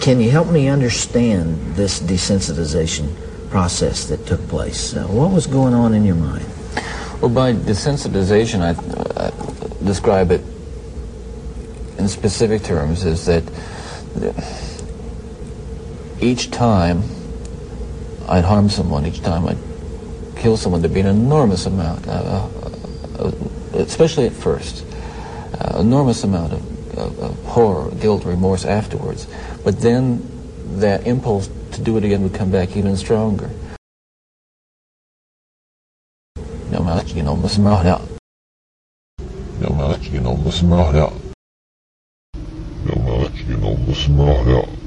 Can you help me understand this desensitization process that took place? What was going on in your mind? Well, by desensitization, I describe it in specific terms is that each time I'd harm someone, each time I'd kill someone, there'd be an enormous amount, especially at first, enormous amount of horror, guilt, remorse afterwards. But then that impulse to do it again would come back even stronger. Ja,